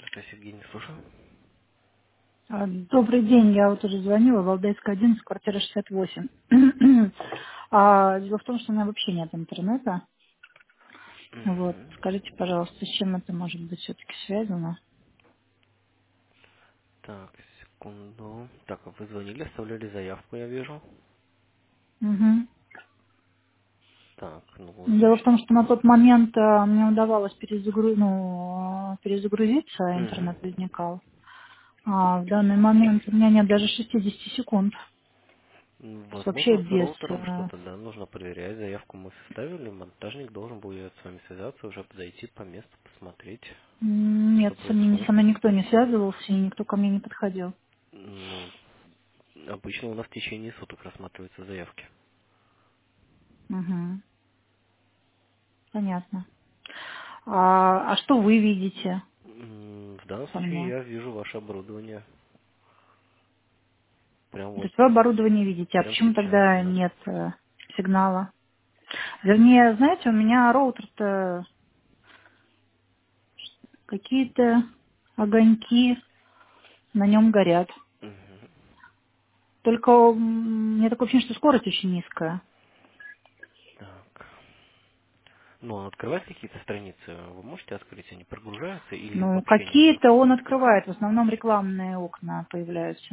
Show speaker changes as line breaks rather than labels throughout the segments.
Здравствуйте, Евгений, слушаю.
Добрый день, я вот уже звонила, Валдайская 11, квартира 68. Дело в том, что у меня вообще нет интернета. Вот,
Мгм.
скажите, пожалуйста, с чем это может быть все-таки связано?
Так, секунду. Так, а вы звонили, оставляли заявку, я вижу.
Мгм.
Так, ну,
Дело в
значит...
том, что на тот момент мне удавалось перезагрузиться,
Мгм.
интернет возникал. А в данный момент у меня нет даже 60 секунд. То есть вообще
Возможно, с
без...
роутером что-то, да, нужно проверять. Заявку мы составили, монтажник должен будет с вами связаться, уже подойти по месту, посмотреть,
Нет,
что происходит.
со мной никто не связывался и никто ко мне не подходил.
Ну, обычно у нас в течение суток рассматриваются заявки.
Угу, понятно. А что вы видите
В данном
со
случае
мной?
я вижу ваше оборудование прям
То
вот,
есть вы оборудование видите, а
прям
почему
сейчас,
тогда
да.
нет сигнала? Вернее, знаете, у меня роутер-то какие-то огоньки на нем горят.
Мгм.
Только мне такое ощущение, что скорость очень низкая.
Так. Ну, он открывает какие-то страницы, вы можете открыть, они прогружаются или
Ну,
вообще не идет?
какие-то он открывает, в основном рекламные окна появляются.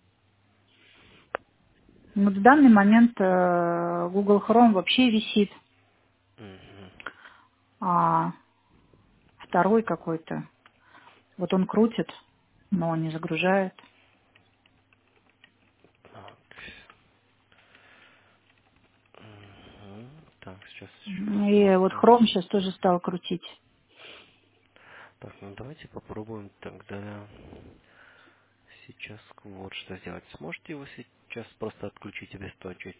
Вот в данный момент Google Chrome вообще висит,
Мгм.
а второй какой-то, вот он крутит, но не загружает.
Так. Мгм. Так, сейчас еще
И вот
посмотрим.
Chrome сейчас тоже стал крутить.
Так, ну давайте попробуем тогда сейчас вот что сделать. Сможете его сейчас просто отключить и обесточить?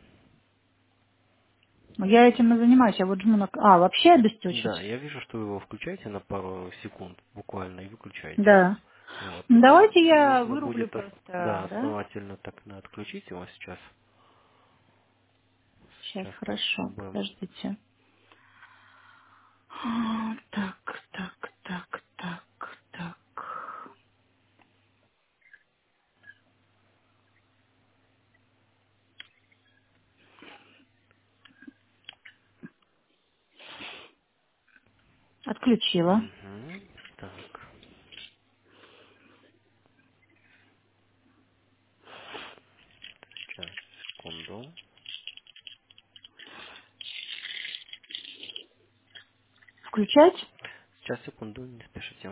Но я этим и занимаюсь. Я вот жму на... вообще
Да,
обесточить?
я вижу, что вы его включаете на пару секунд буквально и выключаете.
Да.
Вот,
Ну,
потом
давайте я
нужно
вырублю
будет
просто,
да,
да?
основательно так отключить его сейчас.
Сейчас,
Сейчас
хорошо,
попробуем.
подождите. Так, так, так, так, так. Отключила.
Угу. Так, сейчас, секунду.
Включать?
Сейчас, секунду, не спешите.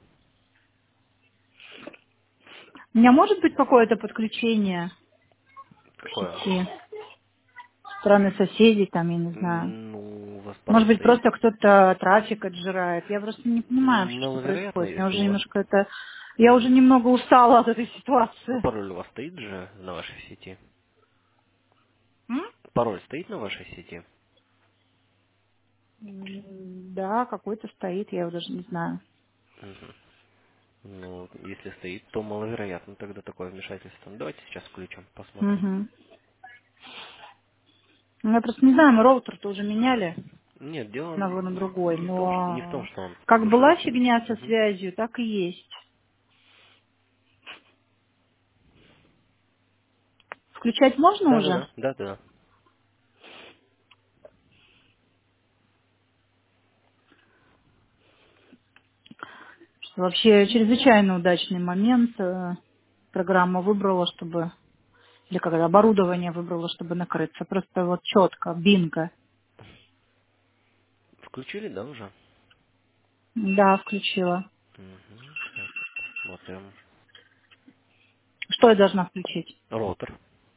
У меня может быть какое-то подключение к
Какое?
сети? Со стороны соседей, там, я не знаю.
Ну, у вас пароль
Может быть,
стоит?
просто кто-то трафик отжирает. Я просто не понимаю вообще, что
Маловероятно,
происходит. Меня
если
уже
у вас...
немножко это... Я уже
Мгм.
немного устала от этой
Ну,
ситуации.
пароль у вас стоит же на вашей сети?
М?
Пароль стоит на вашей сети?
Да, какой-то стоит, я его даже не знаю.
Мгм. Ну, если стоит, то маловероятно тогда такое вмешательство. Ну, давайте сейчас включим, посмотрим.
Угу. Я просто не знаю, мы роутер-то уже меняли
Нет,
с
дело
одного на другой,
не в том,
но
что он
как была
уже...
фигня со
Мгм.
связью, так и есть. Включать можно уже?
Да-да-да, да-да-да.
Что вообще чрезвычайно удачный момент. Программа выбрала, чтобы... Или когда оборудование выбрало, чтобы накрыться. Просто вот четко, бинго.
Включили, да, уже?
Да, включила.
Угу. Сейчас посмотрим.
Что я должна включить?
Роутер.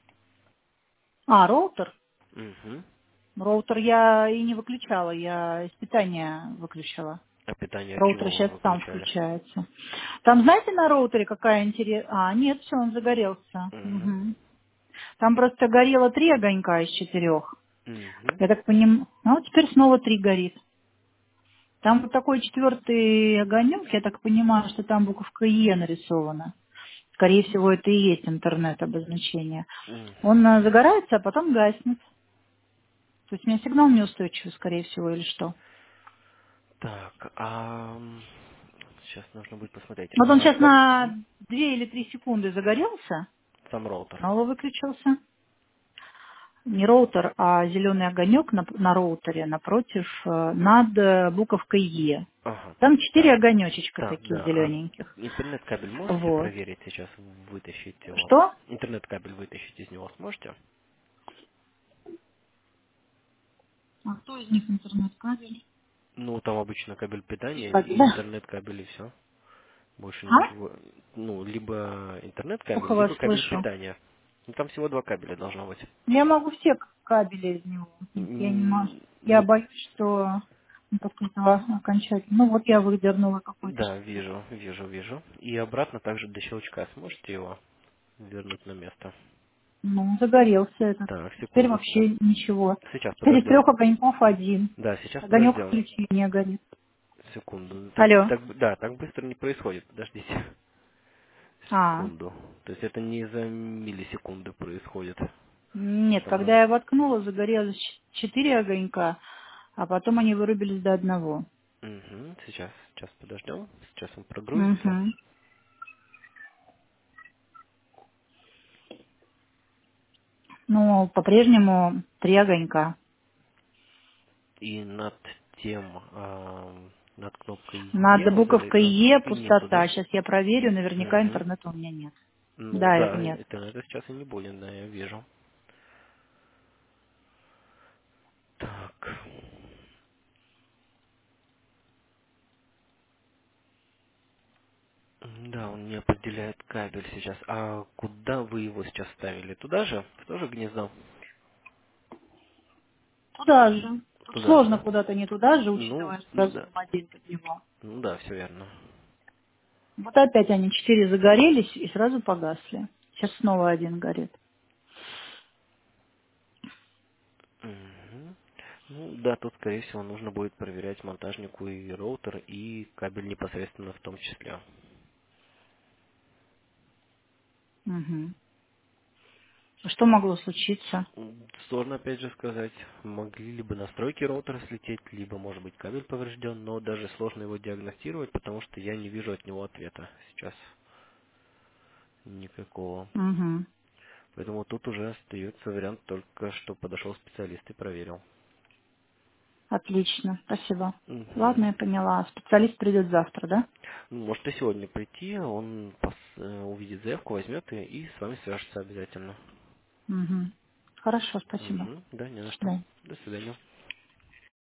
Роутер?
Угу.
Роутер я и не выключала, я из питания выключила.
А питание от
Роутер
чего
сейчас
вы
сам
выключали?
включается. Там, знаете, на роутере какая интересная... Нет, все, он загорелся.
Угу.
Мгм. Там просто горело 3 огонька из 4.
Угу.
Я так понимаю... Ну, вот теперь снова 3 горит. Там вот такой четвертый огонек, я так понимаю, что там буковка Е нарисована. Скорее всего, это и есть интернет-обозначение. Он
Угу.
загорается, а потом гаснет. То есть у меня сигнал неустойчивый, скорее всего, или что?
Так, Сейчас нужно будет посмотреть.
Вот он сейчас
Мгм.
на 2 или 3 секунды загорелся,
Сам роутер.
снова выключился. Не роутер, а зеленый огонек на роутере напротив, над буковкой Е.
Ага,
Там 4
так.
огонечка
Так,
таких
да. А
зелененьких.
интернет-кабель можете
Вот.
проверить сейчас, вытащить его?
Что?
Интернет-кабель вытащить из него сможете?
А кто из них интернет-кабель?
Ну, там обычно кабель питания
Кабель,
и
да?
интернет-кабель и все. Больше
А?
ничего. Ну, либо интернет-кабель,
Плохо вас
либо кабель
слышу.
питания. Ну, там всего два кабеля должно быть.
Я могу все кабели из него. Нет, я не могу. Я
Ну,
боюсь, что после этого окончательно. Ну вот я выдернула какой-то
да,
штырь.
вижу. И обратно также до щелчка сможете его вернуть на место?
Ну, загорелся этот.
Так,
Теперь
секунду.
вообще ничего.
Сейчас
Теперь из
подождем.
3 огоньков один.
Да, сейчас
Огонек
подождем.
включения горит.
Секунду.
Алло.
Да, так быстро не происходит. Подождите.
А,
Секунду. То есть это не за миллисекунды происходит.
нет,
Там
когда
надо...
я воткнула, загорелось 4 огонька, а потом они вырубились до одного.
Угу, сейчас подождем. Сейчас он прогрузится.
Угу. Ну, по-прежнему 3 огонька.
И над тем, над кнопкой Е
Над буковкой
загорится.
Е
И нету,
пустота.
да?
Сейчас я проверю, наверняка
Угу.
интернета у меня нет.
Ну
Да, его
да,
нет.
это сейчас и не будет, да, я вижу. Так. Да, он не определяет кабель сейчас. А куда вы его сейчас ставили? Туда же? В то же гнездо?
Туда же. Тут
Туда же,
сложно
да?
куда-то не туда же,
Ну,
учитывая, что
да.
разъем один под него.
Ну да, все верно.
Вот опять они 4 загорелись и сразу погасли. Сейчас снова один горит.
Мгм. Ну да, тут, скорее всего, нужно будет проверять монтажнику и роутер, и кабель непосредственно в том числе.
Угу. Что могло случиться?
Сложно опять же сказать. Могли либо настройки роутера слететь, либо, может быть, кабель поврежден, но даже сложно его диагностировать, потому что я не вижу от него ответа сейчас никакого.
Угу.
Поэтому тут уже остается вариант только, что подошел специалист и проверил.
Отлично, спасибо. Ладно,
Мгм.
я поняла. Специалист придет завтра, да?
Ну, может и сегодня прийти, он увидит заявку, возьмет и с вами свяжется обязательно.
Угу. Хорошо, спасибо.
Мгм. Да, не
До
на что.
свидания.
До свидания.